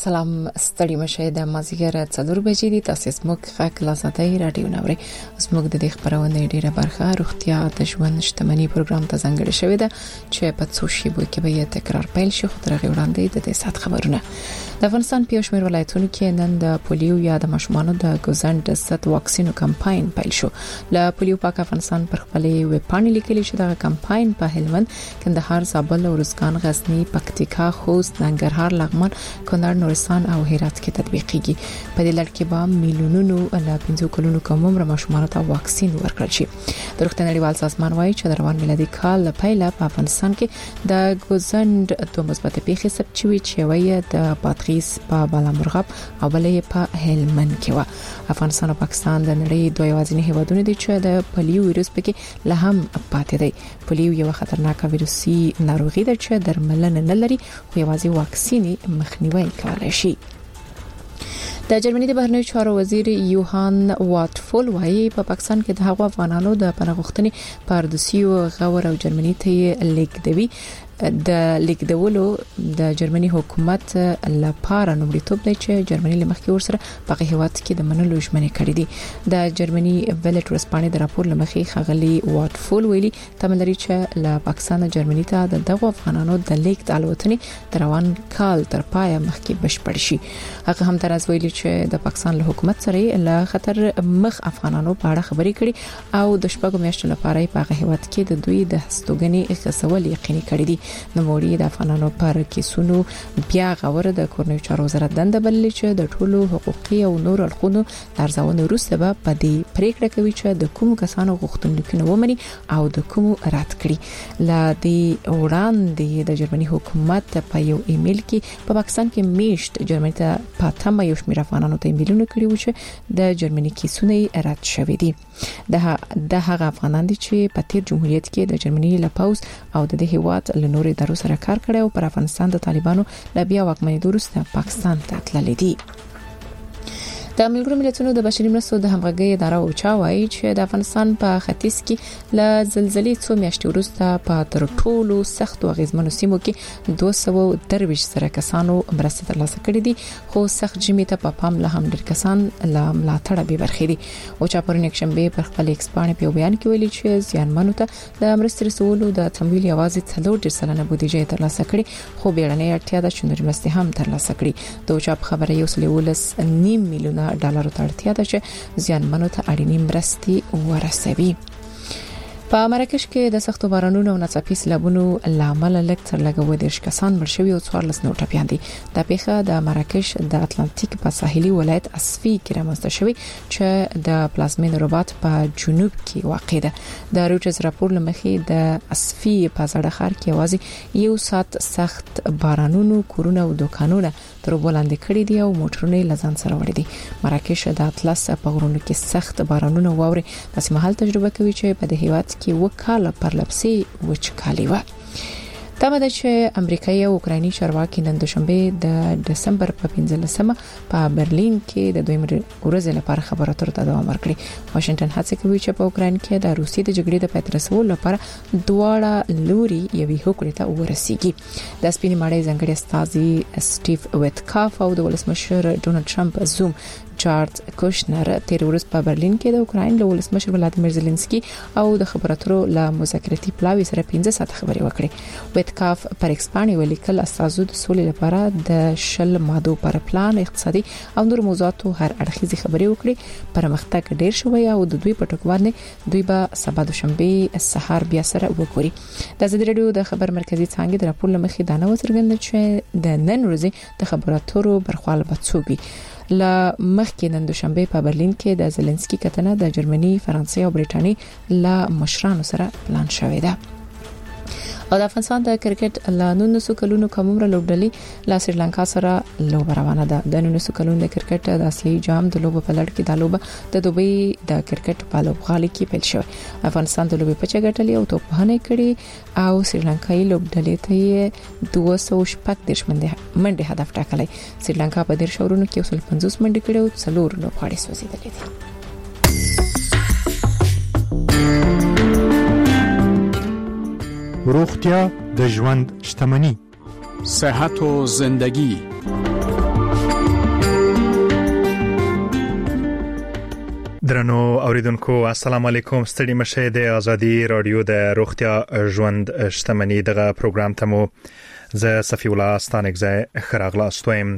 سلام ستړي مشه د مازیګر 4 بجې دي تاسو زموږ غږ لاساتای رادیو نوري زموږ د خبرونه ډیره برخه روغتیا د ژوند شتمنۍ پروګرام ته ځانګړی شوی دی چې په څو شیبو کې به تکرار پیل شي خو ترغه وړاندې د سات خبرونه د افغانستان په شمیر ولایتونو کې نن د پولیو یا د ماشومانو د ګوزند ست واکسینو کمپاین پیل شو ل پولیو پاک افغانستان پر خپلې ویب پاڼې لیکلي چې د کمپاین په هلمند کندهار زابل او روزګان غزنی پکتیکا خوست ننګرهار لغمان کونړ نورستان او هرات کې تطبیقيږي په دې لړ کې به میلیونونو ل 15 کلونو کوم عمر ماشومانو ته واکسین ورکړل شي د روغتیا نړیوال سازمان وايي چې د روان میلادي کال پیله په افغانستان کې د ګوزند دوه مثبت پیښې ثبت شوې چې وایي د پاتغیس په بالامرغاب او بلې په هلمند کې و افغانستان او پاکستان د نړۍ دوه یوازینی هیوادونه دي چې د پولیو وایرس پکې له هم پاتې دي پولیو یو خطرناک ویروسي ناروغي ده چې درملنه نه لري خو یوازې واکسین مخنیوي کولی شي د جرمني د بهرنیو چارو وزیر یوهان واتفول وايي په پاکستان کې د هغو افغانانو د پناهغښتنې پاردسیو غور او جرمني ته لیکدوي د لیکدولو د جرمني حکومت لپاره نومړیتوب دی چې جرمني لمخکې ورسره په هیواد کې د منلو ژمنې کړې دي د جرمني ویلټ ورسپانې د راپور لمخې خغلی واتفول ویلي تملري چې له پاکستان جرمني ته د دغو افغانانو د لیک الوتنې د روان کال تر پای مخکې بشپړ شي هغه هم تر از ویلي چې د پاکستان له حکومت سره له خطر مخ افغانانو په اړه خبرې کړي او د شپږ میاشتو لپاره په هیواد کې د دوی د هستوګنې خصول یقیني کړي دي نوموړي د افغانانو پر کیسونو بیا غوړه د کورنیو چارو وزارت دنده بللې چې د ټولو حقوقي او نور اړخونو ارزونه وروسته به په دې پریکړه کوي چې د کوم کسانو غوښتنلیکونه ومني او د کوم رد کړي لا د وړاندې د جرمني حکومت په یو ایمیل کې په پاکستان کې میشت جرمني ته پاتمه یو شمېر افغانانو ته ایمیلونه کړي و چې د جرمني کیسونه رد شوي دي د هغه افغانان دي چې په تیر جمهوریت کې د جرمني لپاوس او د هیواد له نورې ادارو سره کار کړی او پر افغانستان د طالبانو ل بیا واکمنۍ وروسته پاکستان ته تللي دي د ملګرو ملتونو د بشري مرستو د همغږي اداره او چا وایي چې د افغانستان په ختیځ کې ل زلزلې څو میاشتې وروسته په تر ټولو سخت او غیزمنو سیمو کې 223 سره کسانو مرسته ترلاسه کړې دي خو سخت جمی ته په پام له هم ډېر کسان له ملاتړ به برخې دي او چا پرون یک شنبه پر خپل ایکسپانې په بیان کې ویلي چې زیانمنو ته د مرستې رسولو د تمویل یوازې 3.3 بودیجه ترلاسه کړي خو بیړنۍ اړتیا ده چې نور مرستې هم ترلاسه کړي د چا خبره یو سلولس نیم میلیون ډالر ته اړتیا ده چې زیانمنو ته اړینې مرستې ورسوي په مراکش کې د سختو بارانونو او ناڅاپي سیلابونو لامل لږ تر لږه ودیش کسان مړ شوي او 14 نور ټپيان دي د پیښه د مراکش د اتلانتیک په ساحلي ولایت اسفي کې رامنځته شوی چې د پلازمین رباط په جنوب کې واقع ده د رویټرز راپور لمخې د اسفي په زړه ښار کې یوازې یو سات سخت بارانونو کورونه او دکانونه تر وړاندې کړی دي او موټرونه لزان سره وړي دي مراکش د اطلس په غرونو کې سخت بارانونه واوري تاسو مهال تجربه کوي چې په دې هیواد کې وکاله پر لپسي وچکالي و تمه ده چې امریکایي او اوکرایني چارواکي نن دوشنبه د دسمبر په 15مه په برلین کې د دوی ورځې لپاره خبرو اترو ته دوام ورکړي واشنگټن هڅه کوي چې په اوکراین کې د روسي د جګړې د پای ته رسولو لپاره دواړه لوري یوې هوکړې ته ورسیږي د سپینې ماړۍ ځنګړي استاذي سټیو ویتکاف او د ولسمشر ډونالد ټرمپ زوم جارج کوشنر تیر ورځ په برلین کې د اوکراین له ولسمشر ولادیمیر زيلنسکي او د خبراترو له مذاکراتي پلاوي سره 15 ساعت خبرې وکړې ویتکاف پر ایکسپاني ولیکل استازو د سولې لپاره د شل مادو پر پلان اقتصادي او نور موضوعاتو هر اړخیزي خبرې وکړي پرمختګ ډیر شوی او د دوی په ټکوانه دوی به سبا دوشنبه سحر بیا سره وګوري د ازادي رادیو د خبر مرکزی څنګه د راپور لمخې دانه وڅرګند چې د نن ورځې د خبراترو برخوال بڅوګي ل مخکې نن دوشنبه په برلین کې د زيلنسکي کتنه د جرمني فرانسې او برېټاني له مشرانو سره پلان شوې ده او د افغانستان د کرکټ له 19 کلونو کوم عمر لوبډلې لا سریلانکا سره لوب روانه ده د 19 کلونو د کرکټ د آسیایي جام د لوب په لړ کې د لوب د دوبۍ د کرکټ په لوبغالي کې پیل شو افغانستان د لوب په چګټلې او توپخانه کړي او سریلانکایي لوبډلې ته 260 منډه هدف ټاکلی سریلانکا په ډیر شورونو کې 50 منډه کړي او څلور لوبغاړي سوځیدلې دي روغتیا د ژوند شتمني صحت و زندگی درنو اوریدونکو السلام علیکم. ستړي مشه د ازادي رادیو د روغتیا ژوند شتمنۍ دغه پروګرام ته مو زه صفی الله ستانګزه خراغلاستوم.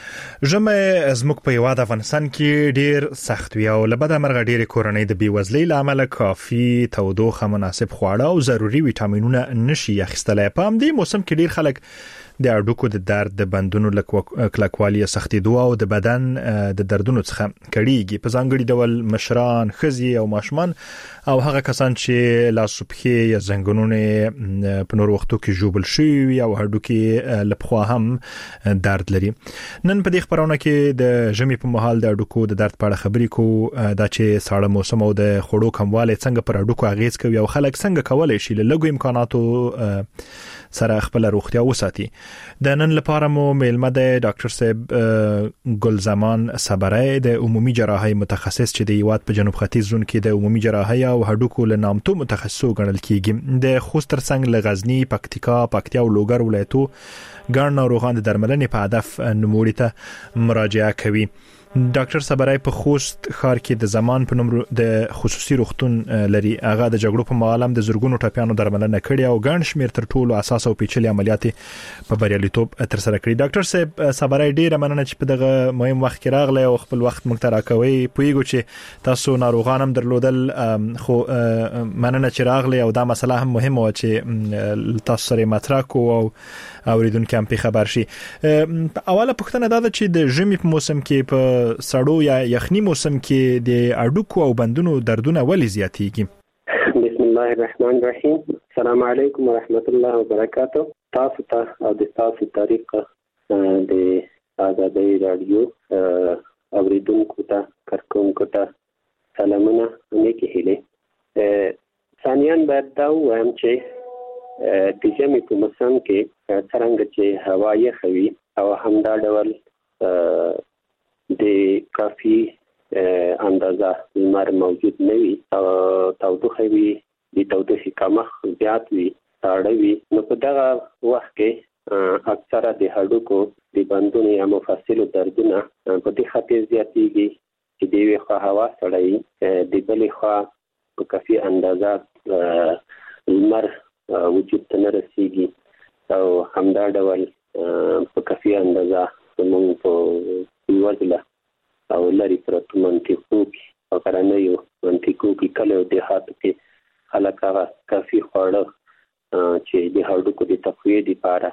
ژمه زموږ په یواد افغانستان کې ډیر سخت وی او لبده مرغه ډیر کورنۍ د بیوزلۍ لامل کافي تودوخه مناسب خواړه او ضروري ویټامینونه نشي اخیستلای. په همدې موسم کې ډیر خلک د اډوکو د درد د بندونو کلکوالي سختېدو او د بدن د دردونو څخه کړيږي. په ځانګړي ډول مشران، ښځې او ماشومان او هغه کسان چې لاسو پښې یا زنګونونه په نور وختو کې جوبل شي او هډوکي لپخوا هم درد لري. نن په دې خبرونه کې د ژمي په مهال د اډوکو د درد په اړه خبرې کوو، دا چې ساړه موسم او د خوړو کموالی څنګه پر اډوکو اغیز کوي او خلک څنګه کولای شي له لږو امکاناتو سره خپل روغتیا وساتي. د نن لپاره مو میلمه د ډاکټر صاحب ګلزمان صبرای د عمومي جراحي متخصص چې د یواد په جنوب ختیځ زون کې د عمومي جراحي او هډوکو له نامتو متخصصو ګڼل کیږي. د خوست ترڅنګ له غزنی، پکتیا او لوګر ولایتو ګڼ ناروغان د درملنې په هدف نوموړي ته مراجعه کوي. ډاکټر صبرای په خوست ښار کې د زمان په نوم د خصوصي روغتون لري. هغه د جګړو په مهال د زورګونو ټاپیانو درملنه کړې او ګڼ شمیر تر ټولو اساس او پیچلي عملیات په بریالیتوب تر سره کړی. ډاکټر صاحب صبرای ډیره مننه چې په دغه مهم وخت کې راغلی او خپل وخت موږ ته راکوي. پوهیږو چې تاسو ناروغان هم درلودل، خو مننه چې راغلی او دا مسله هم مهمه و چې تاسو سره مطرح کو او اوریدونکو هم په خبر شي. اوله پوښتنه دا ده چې د ژمي په موسم کې په سړو یا یخني موسم کې د اډوکو او بندونو دردونه ولې زیاتېږي؟ بسم الله الرحمن الرحیم. السلام علیکم ورحمت الله وبرکاته. تاسو ته او د تاسو طریقه د ازادي رادیو اوریدونکو ته کارکونکو ته سلامونه نیکی هیله. ثانیاً باید دا وایم چې د ژمي په موسم کې څنګه چې هوا یخوي او همدا ډول د کافي اندازه لمر موجود نه وي او تودوخه وي، د تودوخې کمښت زیات وي، ساړه وي، نو په دغه وخت کې اکثره د هډوکو د بندونو یا مفصلو دردونه په دې خاطر زیاتېږي چې د یوې خوا هوا سړه وي، د بلې خوا په کافي اندازه لمر وجود ته نه رسېږي او همدا ډول په کافي اندازه زموږ په وزله او لري پرتو منطقو کې او غرنیو منطقو کې کله او دیهاتو کې خلک هغه کافي خواړه چې د هډوکو د تقویې لپاره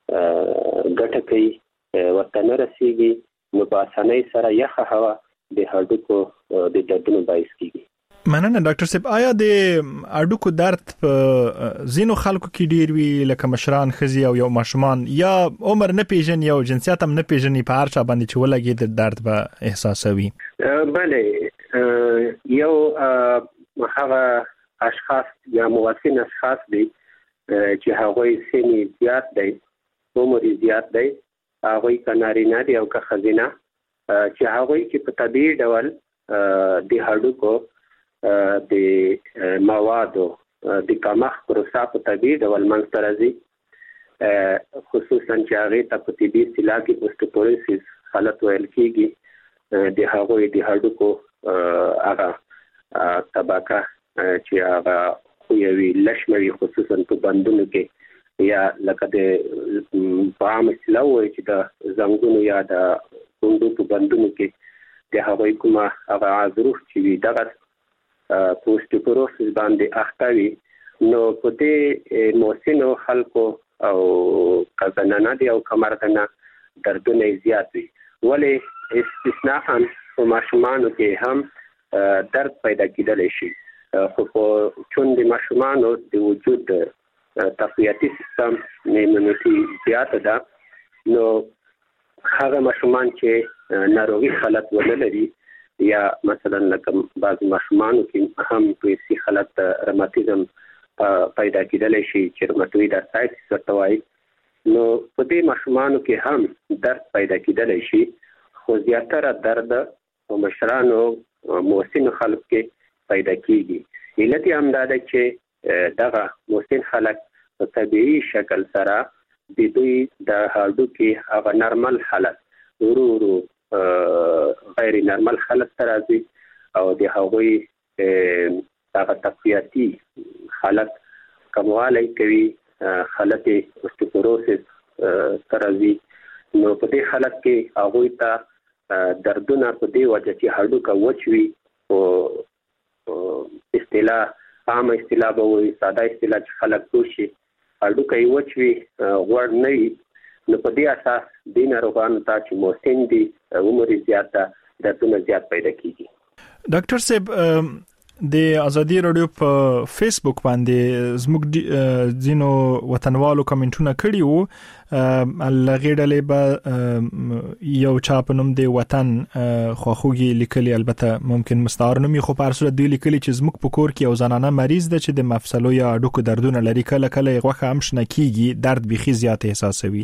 ګټه کوي ورته نه رسېږي، نو په اسانۍ سره یخه هوا د هډوکو د دردونو باعث کیږي. مننه ډاکټر صاحب. آیا د اډوکو درد په ځینو خلکو کې ډیر وی لکه مشران، ښځې او یو ماشومان، یا عمر نه پیژني او جنسیت هم نه پیژني، په هر چا باندې چې ولګي د درد به احساسوي؟ بله، یو هغه اشخاص یا موسن اشخاص دي چې هغوی سن زیات دی، عمر زیات دی، هغوی که نارینه دي او که ښځینه، چې هغوی کې په طبیعي ډول د هډوکو د موادو د کمښت پروسه په طبیعي ډول منځته راځي، خصوصا چې هغې ته په طبي اصطلاح کې اوسټیوپوروسیس حالت ویل کېږي. د هغوی د هډوکو هغه طبقه چې هغه خویوي لشمه وي، خصوصا په بندونو کې، یا لکه د په عام اصطلاح وایي چې د زنګونو یا د کونډو په بندونو کې د هغوی کومه هغه عضروف چې وي دغه په اوسټیوپوروسیس باندې اخته وي. نو په دې موسنو خلکو او که زنانه دي او که مردانه دردونه زیات وي، ولې استثناءً په ماشومانو کې هم درد پیدا کېدلی شي، خو په چون د ماشومانو د وجود تقویتي سیستم ایمونیټي زیاته ده، نو هغه ماشومان چې ناروغي حالت ونه لري، یا مثلا لکه بعض ماشومانو کې هم په حالت روماتیزم پیدا کېدلی شي چې روماتوید ارترایټس ورته وایي، نو په دې ماشومانو کې هم درد پیدا کېدلی شي، خو زیاتره درد په مشرانو موسن خلک کې پیدا کېږي. علت یې همدا ده چې دغه موسن خلک په طبیعي شکل سره د دوی د هډوکي هغه نرمل حالت ورو ورو غیر نرمل حالت ته راځي او د هغوی هغه تقویتی حالت کموالی کوي، حالت اوستیوپوروسس ترازی. نو په دې حالت کې هغوی ته دردونه په دې وجه چې هډوکه وچوي او عام اصطلاح به وي، ساده اصطلاح چې خلک پوښي هډوکه یې وچوي غوړ نه وي. نو په دې اساس د ناروغانو ته چې مسن دي عمر زیات ده دردونه زیات پیدا کیږي. ډاکټر صاحب د ازادي رادیو په فیسبوک باندې زموږ ځینو وطنوالو کمنټونه کړي وو، لغړلې به یو چا په نوم د وطن خواخوږي لیکلي، البته ممکن مستعار نومي، خو په هر صورت دوی لیکلي چې زموږ په کور کې یو زنانه مریض ده چې د مفصلو یا هډوکو دردونه لري، کله کله غوښه هم شنه کیږي، درد بيخي زیات احساسوي.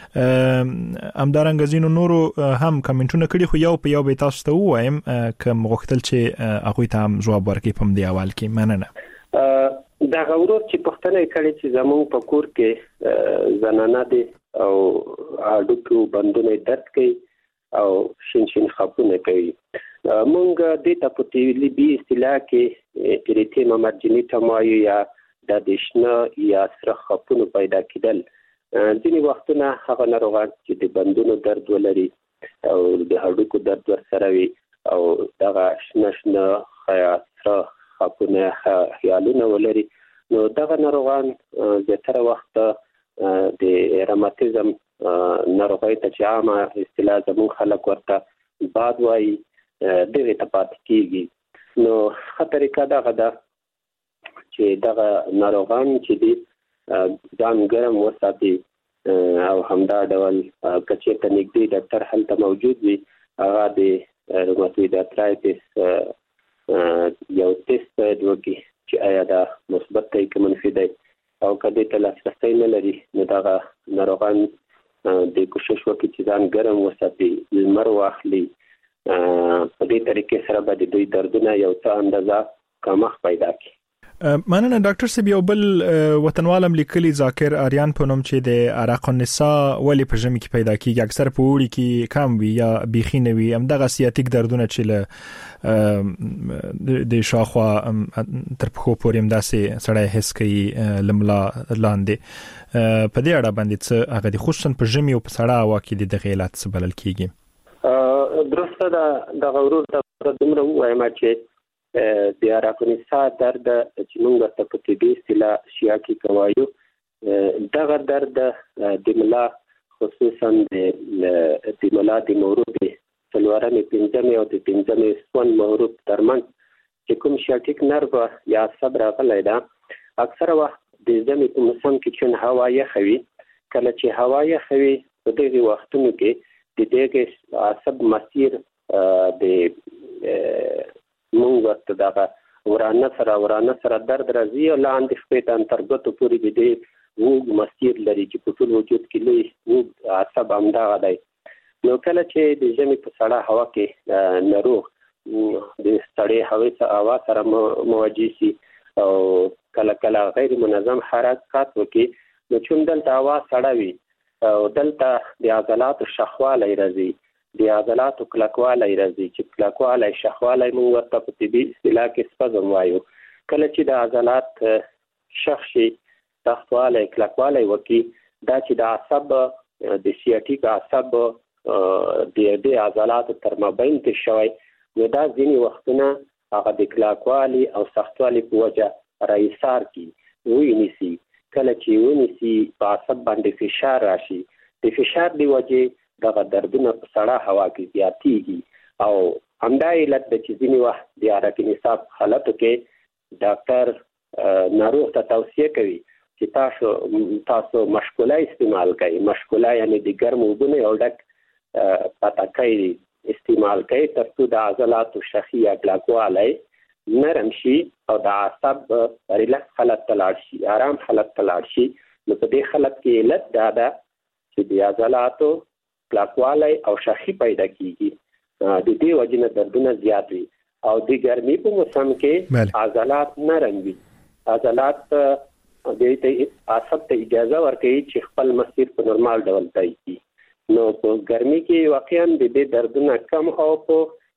همدارنګه ځینو نورو هم کمنټونه کړي، خو یو په یو به تاسو ته وایم کوم غوښتل چې هغه ته هم جواب ورکړي په دې اول کې. مننه. دا غوړو چې پښتنه کړي چې زموږ په کور کې زنانه دي او هډوکو بندونه درد کوي او شین خپونه کوي. مونږ د تپوتیلی اصطلاح کې اریتیما مارجینیټا وایو یا د دشنه یا سره خپونه پیدا کېدل. ځینې وختونه هغه ناروغان چې د بندونو درد ولري او د هډوکو درد ورسره وي او دغه شنه خیا سره خپونه خیالونه ولري، نو دغه ناروغان زیاتره وخت د روماتیزم ناروغي ته چې عامه اصطلاح زموږ خلک ورته باد وایي دغه ته پاتې کیږي. نو خطرې دغه ده چې دغه ناروغان چې دي ځان ګرم وساتي او همدا ډول کچې ته نږدې ډاکټر هلته موجود وي، هغه د روماتوید ارترایټس یو ټیسټ وکړي چې آیا دا مثبت دی که منفي دی، او کله ته لاسرسي نه لري نو دغه ناروغان د کوشش وکړي چې ځان ګرم وساتي، لمر واخلي. په دې طریقې سره به د دوی دردونه یو څه اندازه کمښت پیدا کړي. مننه ډاکټر صاحب. یو بل وطنوالم لیکلي ذاکر آریان په نوم چې د عرق النساء ولی په ژمي کې پیدا کیږي، اکثر په وړي کې کم وي یا بيخي نه وي، همدغه سیاتیک دردونه چې له د شاخوا تر پخو پورې همداسې سړی حس کوي لملا لاندې. په دې اړه باندې څه هغه د خصوصا په ژمي او په سړه هوا کې د غیلات څه بلل کیږي؟ درسته دا د غورور د دومره وایم چې د عرق النساء درد چې موږ ته په طبي اصطلاح شیا کې کوایو، دغه درد د ملا خصوصا د ملا د مورود څلورمې پنځمې او د پنځمې سون مورود ترمن چې کوم شیاټیک نرو یا عصب راغلی ده، اکثره وخت د ژمي په موسم کې چې هوا یخوي، کله چې هوا یخوي په دغه وختونو کې د دغه عصب مسیر د مونږ ورته دغه ورانه سره درد راځي او لاندې خپې ته انترګتو پورې د دې وګ مسیر لري چې په ټول وجود کې لوی وګ عصب همدغه دی. نو کله چې د ژمي په سړه هوا کې ناروغ د سړې هوا سره مواجه شي او کله غیر منظم حرکت وکړي، نو چون دلته هوا سړه وي او دلته د عضلاتو شخوالی راځي، د عضلاتو کلکوالی راځي چې کلکوالی شخوالی موږ ورته په طبي اصطلاح کې سپزم وایو. کله چې د عضلات شخ شي سختوالی کلکوالی وکړي، دا چې د عصب د سیاټیک عصب د عضلاتو تر مابین کې شوی، نو دا ځینې وختونه هغه د کلکوالي او سختوالي په وجه راایثار کی ونیسي. کله چې ونیسي په عصب باندې فشار راشي، د فشار دی وجه دغه دردونه په سړه هوا کې زیاتېږي او همدا علت د چې ځینې وخت د عرق النساء حالتو کې ډاکټر ناروغ ته توصیه کوي چې تاسو مشکوله استعمال کړئ. مشکوله یعنی د ګرم اوبو نه یو ډک پټاکی استعمال کړئ تر څو د عضلاتو شخي یا کلکوالی نرم شي او د عصب ریلکس حالت ته لاړ شي، آرام حالت ته لاړ شي. نو په دې حالت کې علت دا ده چې د عضلاتو کلکوالی او شخي پیدا کیږي، د دې وجې نه دردونه زیات وي او د ګرمۍ په موسم کې عضلات نرم وي، عضلات د عصب ته اجازه ورکوي چې خپل مسیر په نورمال ډول طی کړي. نو په ګرمۍ کې واقعا د دې دردونه کم او په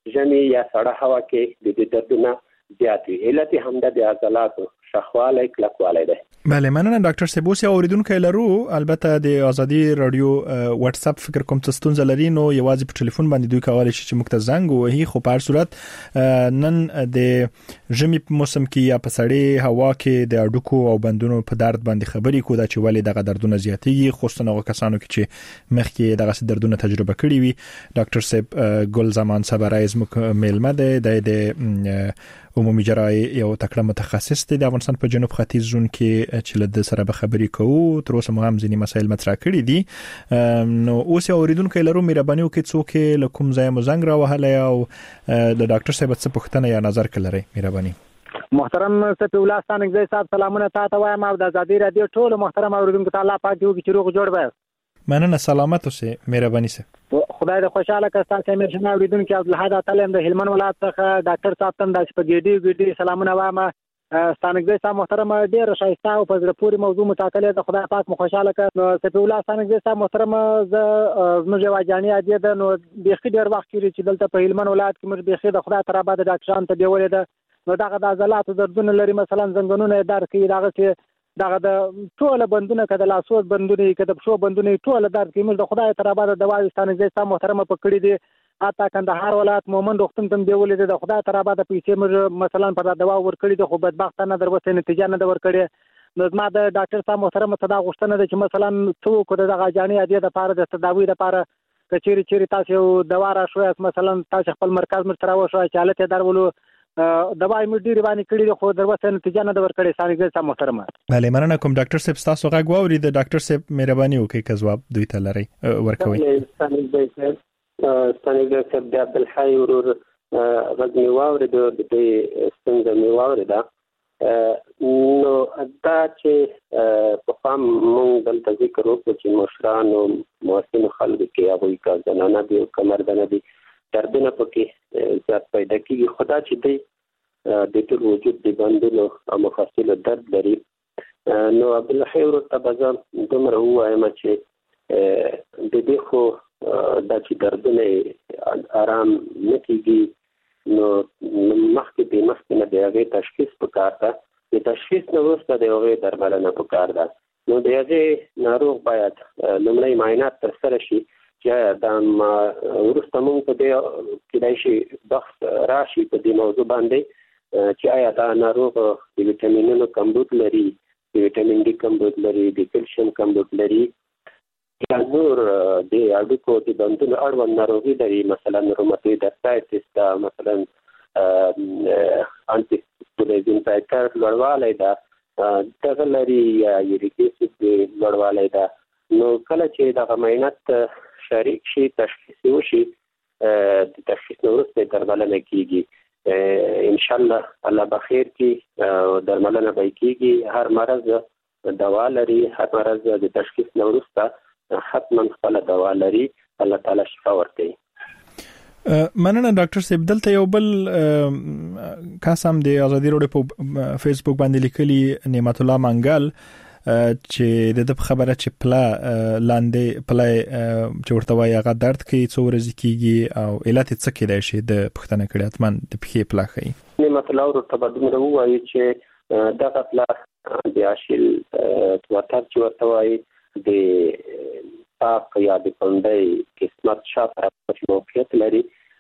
ژمي یا سړه هوا کې د دردونه زیات وي. علت هم د عضلاتو شخواله کلکواله ده. بله، مننه ډاکټر سیبوسی. اوریدونکو لرو البته د ازادي رادیو واتس اپ فکر کوم تاسو لري نو یوازې په ټلیفون باندې دوی کولای شي چې موږ ته زنګ ووهي، خو په هر صورت نن د ژمي په موسم کې یا په سړې هوا کې د اډوکو او بندونو په درد باندې خبرې کوو چې ولې دغه دردونه زیاتېږي، خصوصا هغه کسانو کې چې مخکې دغه دردونه تجربه کړي وي. ډاکټر صاحب ګل زمان صبرای زموږ میلمه دی د عمومي جراحي یو تکړه متخصص دی د افغانستان په جنوب ختیځ زون کې چې له سره به خبرې کوو. تر اوسه موږ هم ځینې مسایل مطرح کړي دي. نو اوس اوریدونکو لرو مهرباني وکړئ څوک له کوم ځای مو زنګ راوهلی او د ډاکټر صاحب څه پوښتنه یا نظر کړئ مهرباني. محترم صفی الله ستانکزی صاحب سلامونه تاسو وایم او د ازادي رادیو ټول محترم اوریدونکو ته الله پاک دې وکړي چې روغ جوړ وي. مننه، سلامت اوسئ مهرباني سه. خدای دې خوشاله کړي. تاسو مې شنه اوریدونکو عبدالحد تعلیم د هلمند ولایت څخه ډاکټر صاحب تم د سپګېډي سلامونه وایم. ستانکزی صاحب محترم ډېر شایسته او په زړه پورې موضوع متاکلې د خدای پاک مو خوشاله کړي. صفی الله ستانکزی صاحب محترم زموږ واجانی عادي ده نو بيخي ډېر وخت کېږي چې دلته په هلمند ولایت کې موږ بيخي د خدای تعالی د ډاکټرانو ته بیولې ده. نو دغه د عضلاتو دردونه لري، مثلا زنګونونه درد کوي، دغه د ټول بندونه کده لاسو بندونه کده پښو بندونه ټول درد کوي. موږ د خدای تعالی د دواوي ستانکزی صاحب محترم په کړی دي. اته کندهار ولایت مومن روغتون ته بیولې ده. د خدای تعالی د پیسې موږ مثلا پر دوا ورکړي دي، خو بدبخت نه دروته نتیجه نه ورکړي. نو ما د ډاکټر صاحب محترم ته دا غوښتنه ده چې مثلا څوک دغه جاني عادي د لپاره د تداوی لپاره کچيري تاسو دوا را شوي، مثلا تاسو خپل مرکز مرترا وشو چې حالت درولو دواي مې ډېری باندې کړی خو دروته نتیجه نه ورکړي. ستانکزی صاحب محترم بله، مننه کوم ډاکټر صاحب تاسو غږ واوري. د ډاکټر صاحب مهرباني وکړئ که ځواب دوی ته لري ورکوي. ستانکزی صاحب د عبدالحی ورور غږ مې واورید، د دې څنګه مې واورید. نو دا چې په فهم مونږ دلته ذکر وکړو چې مشران او موثن خلک کې هغوی کا زنانه دي او کمردنه دي دردونه پکې زیات پیدا کیږي. خدا چې دی د ټول وجود د بندونو او مفاصلو درد لري. نو عبدالحی ورور ته به زه دومره ووایم چې د دې خو دا چې دردونه آرام نه کیږي نو مخکې نه د هغې تشخیص پکار ده. د تشخیص نه وروسته د هغې درملنه پکار ده. نو د هغې ناروغ باید لومړی معاینات ترسره شي چې دا وروسته مونږ په دې کېدای شي بحث راشي په دې موضوع باندې چې آیا دا ناروغ د ویټامینونو کمبود لري، د ویټامین ډي کمبود لري، د کلشیم کمبود لري، یا نور د اډوکو د بندونو اړوند ناروغي لري، مثلا روماتوید ارترایټس دا، مثلا انټي سایکر لوړوالی ده دغه لري، یا یوریک اسید لوړوالی ده. نو کله چې دغه معاینات شریک شي، تشخیص وشي، د تشخیص وروسته درملنه کیږي. ان شاء الله الله بخیر کی درملنه به کیږي. هر مرض دوا لري، هر مرض د تشخیص وروسته حتما خپل دوا لري. الله تعالی شفا ورکړي. مننه ډاکټر صاحب. دلته یو بل کس هم د ازادي رادیو په فیسبوک باندې لیکلي، نعمت الله منګل، چې د خبره چې پلا لاندې پلا چې ورته وایي هغه درد کوي څو ورځې کېږي او علت څه کېدای شي د پوښتنه کړې اتمن د پښې پلا ښیي. نعمت الله ورته به دومره ووایي چې دغه پلا د اشیل وتر چې ورته وایي د پاک یا د پنډۍ قسمت شاته موقعیت لري.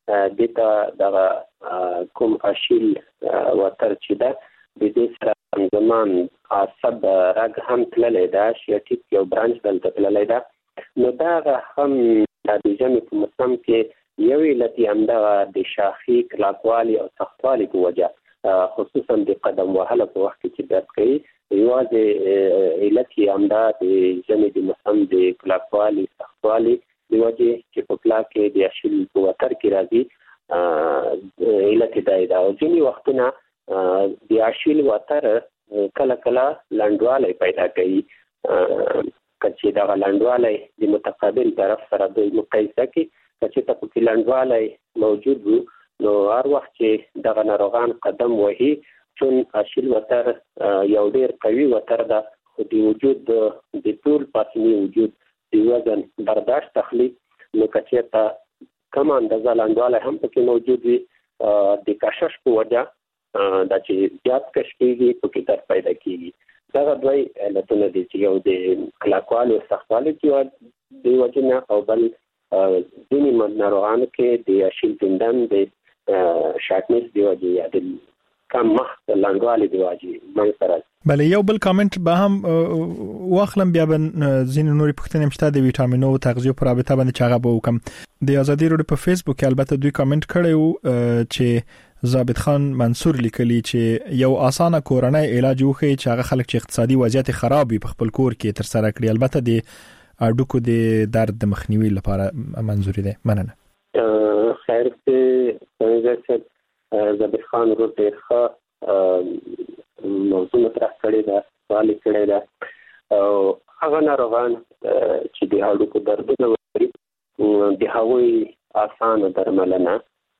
دغه کوم اشیل وتر چې ده د دې سره زمان عصب رګ هم تللی ده، شیاټیک یو برانچ دلته تللی ده. نو دغه هم د ژمي په موسم کې یو علت یې همدغه د شاخي کلکوالي او سختوالي په وجه، خصوصا د قدم وهلو په وخت کې چې درد کوي. یوازې علت یې همدا د ژمي د موسم د کلکوالي سختوالي د وجې چې په پلا کې د اشیل په وتر کې راځي علت دا ده. او ځینې وختونه د اشیل وتر کله کله لنډوالی پیدا کوي. چې دغه لنډوالی د متقابل طرف سره د مقایسه کې چې ته پکې لنډوالی موجود وي، نو هر وخت چې دغه ناروغان قدم وهي، چون اشیل وتر یو ډېر قوي وتر ده، خو د وجود د ټول پاتني وجود د وزن برداشت تخلي. نو که چېرته کم اندازه لاندواله هم پکې موجود وي د کشش په وجه دا چې زیات کش کېږي په کې درد پیدا کېږي دا دوی علتونه دي چې یو د کلاکوالي او سختوالي د وجه نه او بل ځینې ناروغانو کې د اشیل تندن د شارټنس دی وجه یا د کم مخ لاندواله دی وجه باندې سره بله یو بل کامنت به هم واخلم بیا به ځینې نورې پوښتنې مشته د ویټامینو او تغذیه پر رابطه باندې چاغه به وکم د ازادي راډیو په فیسبوک کې البته دوی کامنت کړی چې ضابط خان منصور لیکلی چې یو اسانه کورنۍ علاج وخی چې هغه خلک چې اقتصادي وضعیت خراب وي په خپل کور کې تر سره کړی البته د اډوکو د درد د مخنیوي لپاره منظوري ده مننه خیر ته ضابط خان ورته ډېر ښه موضوع مطرح کړی دا سوال کړی دا او هغه ناروغان چې د هډوکو دردونه لري د هغوی اسانه درملنه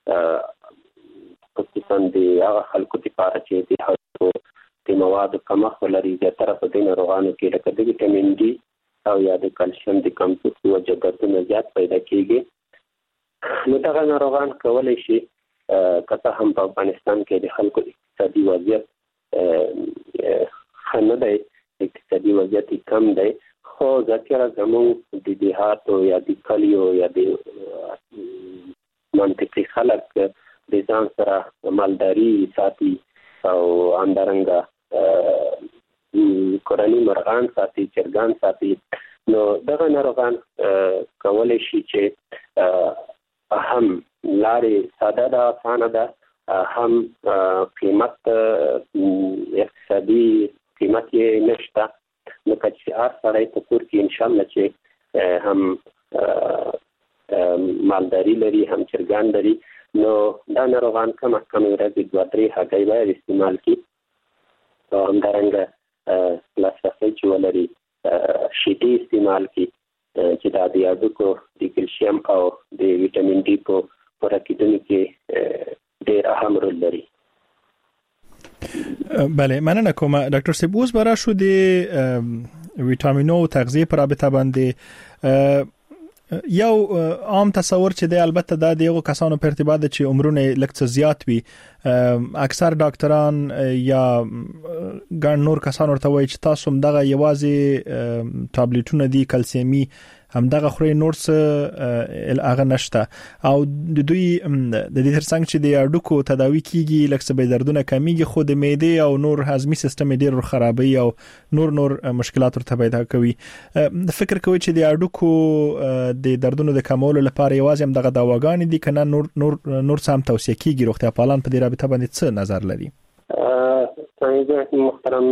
خصوصا د هغه خلکو لپاره چې د هډوکو د موادو کمښت لري زیاتره په دې ناروغانو کې لکه د ویټامین ډي او یا د کلسیم د کمښت وجه دردونه زیات پیدا کېږي نو دغه ناروغان کولی شي کته هم په افغانستان کې د خلکو اقتصادي وضعیت خنه دی اقتصادي وضعیت کم دی خو ذکر زموږ د دیهاتو یا د کلیو یا د منطقي خلک د ځان سره مالداري ساتي او همدارنګه کورني مرغان ساتي چرګان ساتي نو دغه ناروغان کولی شي چې هم لارې ساده ده اسانه ده هم قیمت اقتصادي قیمت یې نشته نو چې هر سړی په کور کې انشاءالله چې هم مالداري لري هم چرګان لري نو دا ناروغان کم ورځې 2-3 هګۍ باید استعمال کړي او همدارنګه لاسرسی چې ولري شیدې استعمال کړي چې دا د هډوکو د کلسیم او د ویټامین ډي په پوره کېدو کې ډېر اهم رول لري بله مننه کوم ډاکټر صاحب اوس برا شو د ویټامینو او تغذیه پر رابطه باندې یو عام تصور چې دی البته دا د یو کسانو په ارتباط چې عمرونه لکه زیات وي اکثر ډاکټران یا ګڼ نور کسان ورته وایي چې تاسو دغه یوازې ټابلیټونه دي کلسیمي هم دغه خوري نور څه هغه نشته او د دوی د دې ترڅنګ چې د اډوکو تداوی کیږي لکه به دردونه کمیږي خو د معدې او نور هضمي سیستم ډیر خرابوي او نور مشکلات ورته پیدا کوي فکر کوي چې د اډوکو د دردونو د کمولو لپاره یوازې هم دغه دواګانې دي کنه نور سم توصیه کیږي روغتیا پالان په دې رابطه باندې څه نظر لري څنګه محترم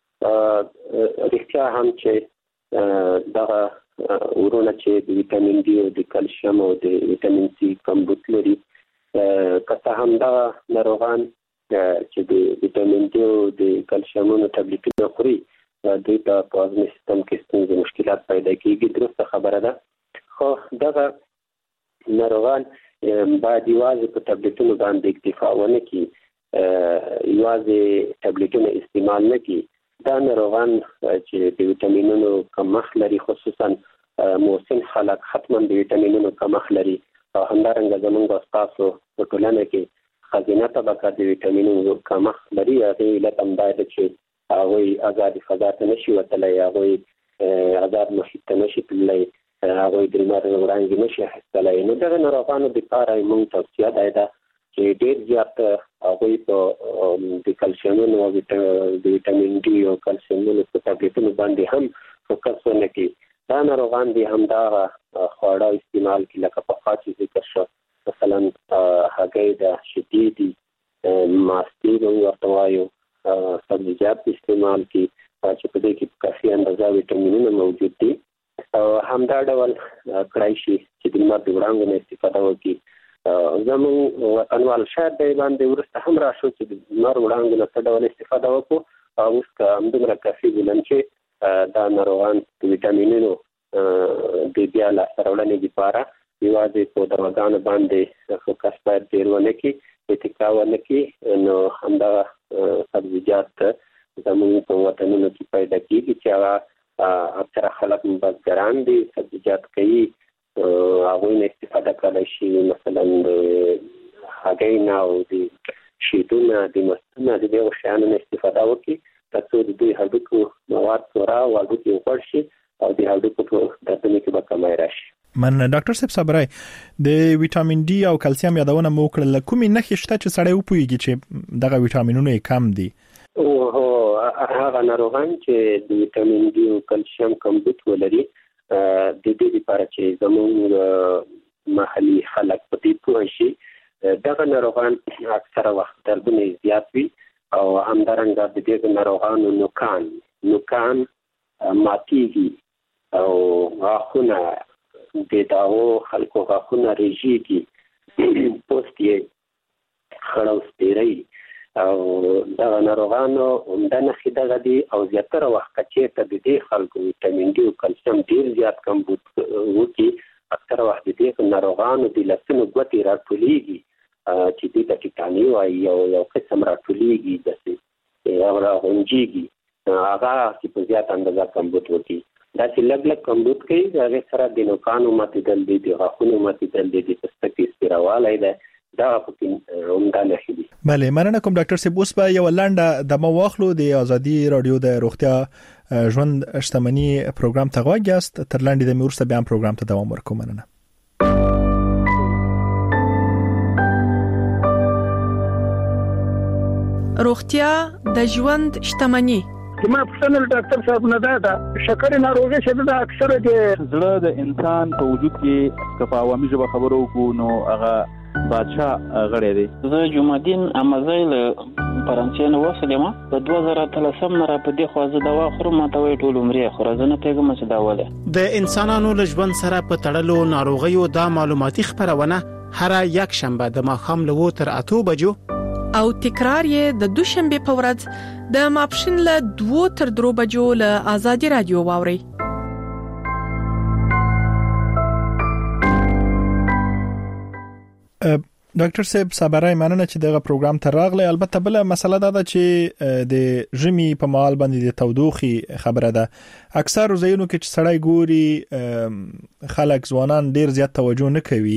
رښتیا هم چې دغه ورونه چې د ویټامین ډي او د کلسیم او د ویټامین سي کمبود لري کته هم دا ناروغان چې د ویټامین ډي او د کلسیمونو ټابلیټونه خوري دوی ته په هضمي سیستم کې ستونزې مشکلات پیدا کیږي درسته خبره ده خو دغه ناروغان باید یوازې په ټابلیټونو باندې اکتفا ونه کړي یوازې ټابلیټونه استعمال نه کړي دا ناروغان چې د ویټامینونو کمښت لري خصوصا موسم خلک حتما د ویټامینونو کمښت لري او همدارنګه زموږ تاسو په ټولنه کې خزینه طبقه د ویټامینونو کمښت لري هغه علت هم دا دی چې هغوی آزاد فضا ته نشي وتلی هغوی آزاد محیط ته نشي تللی هغوی د لمر وړانګې نشي اخیستلی نو دغه ناروغانو دپاره موږ توصیه دا ده چې ډېر زیات هغوی په د کلسیمونو او د ویټامین ډي او کلسیمونو په ټابلیټونو باندې هم فوکس ونه کړي دا ناروغان دي همدغه خواړه استعمال کړي لکه پخوا چې ذکر شو مثلا هګۍ ده شیدې دي ماستې موږ ورته وایو سبزیجات استعمال کړي چې په دې کې کافي اندازه ویټامینونه موجود دي او همدا ډول کړای شي چې د لمر د وړانګو نه استفاده وکړي زموږ وطنوال شاید دی باندې وروسته هم راشو چې د لمر وړانګو نه څه ډول استفاده وکړو او اوس که همدومره کافي بولم چې دا ناروغان د ویټامینونو د بیا لاسته راوړنې لپاره یوازې په دواګانو باندې فوکس باید ډېر ونه کړي اتکا ونه کړي نو همدغه سبزیجات زموږ په وطنونو کې پیدا کېږي چې هغه اکثره خلک بزګران دي سبزیجات کوي هغه نه استفاده کولای شي، مثلا د هګۍ او د شیدونه د مستونه د دې شیانو استفاده وکړي ترڅو د دوی هډوکو مواد پوره او هډوکي وخوړ شي او د هډوکو په دردونو کې به کمی راشي. من ډاکټر صاحب صبرای د ویټامین ډي او کلسیم یادونه مو کړل، کومې نښې شته چې سړی وپوهیږي چې دغه ویټامینونه کم دي؟ هغه ناروغان چې د ویټامین ډي او کلسیم کمبود ولري د دې لپاره چې زموږ محلي خلک په دې پوه شي، دغه ناروغان اکثره وخت دردونه زیات وي او همدارنګه د دې ناروغانو نوکان ماتیږي او غاښونه د داو خلکو غاښونه ریږي، پوست یې خړ او سپیری او دغه ناروغانو د نښې دغه دي او زیاتره وخت چې د دې خلکو ویټامین ډي او کلسیم ډیر زیات کمبود وکړي، اکثره وخت د دې ناروغانو د لاسونو ګوتې راټولیږي چې دې ته ټیټاني وایي یو قسم راټولیږي داسې او راغونجیږي، هغه چې په زیات اندازه کمبود وکړي. دا چې لږ کمبود کوي هغه سره د نوکانو ماتېدل دي، د غاښونو ماتېدل دي، د پوستکي سپیروالی ده، دا پکې عمده نښې دي. بله، مننه کوم ډاکټر صاحب. اوس به یو لنډه دمه واخلو د ازادي رادیو د روغتیا ژوند شتمني پروګرام ته غوږ یاست. تر لنډې دمې وروسته بیا هم پروګرام ته دوام ورکوم. مننه. روغتیا د ژوند شتمني. ما پښتنل ډاکټر صاحب نه دا شکر ناروغي شته د اکثره د زړه د انسان په وجود کې کفاوامي ژبه خبرو کو نو هغه بادشاہ غړی دی. زه جمعدین امازیل فرانسې نو وسلم په 2013 نه را په دې خوازه دوا خورم، ماته وی ټول عمرې خورزه نه پیګم چې دا وله د انسانانو له ژوند سره په تړلو ناروغیو دا معلوماتي خبرونه هر یک شنبه د ماښام له 8 تر 8 بجو او تکرار یې د دوشنبه په ورځ د ماپښین له 2 تر 3 بجو له آزادي رادیو واوري. ډاکټر صاحب صبرای مننه چې دغه پروګرام ته راغلی. البته بل مسله دا چې د ژمي په مال باندې د تودوخي خبره ده. اکثر ځایونو کې چې سړی ګوري خلک ځوانان ډیر زیات توجه نه کوي،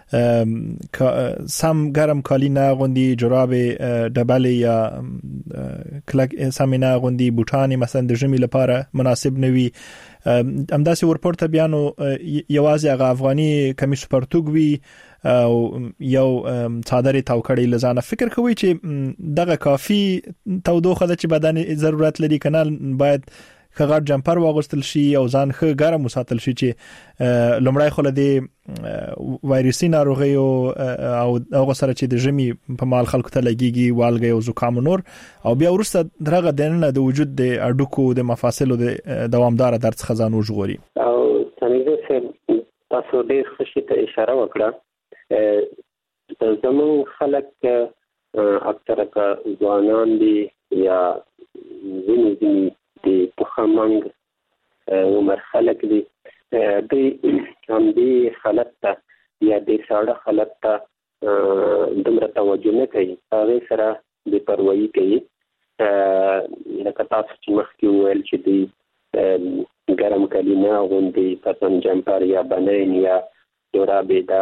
سم ګرم کالی نه غوندي، جراب ډبل یا کلک سم نه غوندي، بوټان مثلا د ژمي لپاره مناسب نه وي. همداسې ورپورته بیانو یوازې هغه افغاني کمیس پرتوګ وي او یو څادر تاو کړی لزانه. فکر کوي چې دغه کافي تودوخه ده چې بدن ضرورت لري کنه؟ باید خغار جمپر واغستل شي او ځان ښه ګرم وساتل شي چې لومړی خو د وایرسي ناروغي او هغه سره چې د ژمي په مال خلکو ته لګيږي، والګي او زکام نور، او بیا ورسته درغه دنه د وجود د اډوکو د مفاصلو د دوامدار درد څخه ځان وژغوري. او څنګه تاسو ډېر خوشی ته اشاره وکړه، زمون خلک اکثره کا ځوانان دي یا ځینې د پخمنګ عمر خلک دي، هم دې حالت ته یا د ساړه حالت ته دومره توجه نه کوي، هغه سره د پروايي کوي. لکه تاسو چې مخکې وویل چې د ګرم کالی نه اغوندي، مثلا جمپر یا بنین یا جورابې دا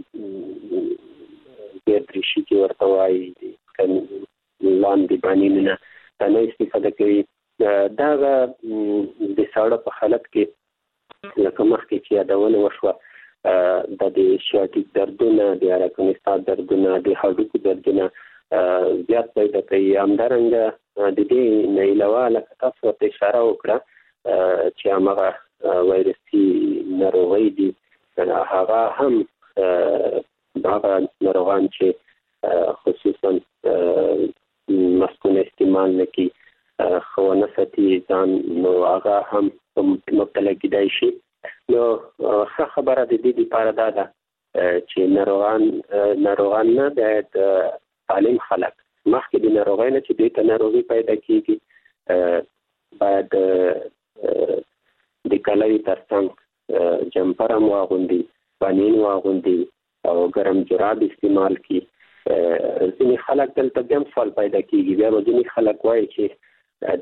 ډېر تریشي چې ورته وایي لاندې بنین نه نه استفاده کوي. دا د ساړه په حالت کې لکه مخکې چې یادونه وشوه د شیاتیک دردونه، د اراکنستا دردونه، د هډوکو دردونه زیات پیدا کوي. همدارنګه د دې نه علاوه لکه تاسو ته اشاره وکړه چې هغه وایرسي ناروغي دي، هغه هم هغه ناروغان چې خصوصا مسکونه استعمال نه کوي خوانه ساتي ځان، نو هغه هم مبتلا کېدای شي. نو ښه خبره د دې لپاره دا ده چې ناروغان نه باید سالم خلک مخکې د ناروغۍ نه چې دوی ته ناروغي پیدا کېږي باید د کالای ترڅنګ جمپر هم واغوندي، بنین واغوندي او ګرم جراب استعمال کړي. ځینې خلک دلته بیا هم سوال پیدا کېږي، بیا به ځینې خلک وایي چې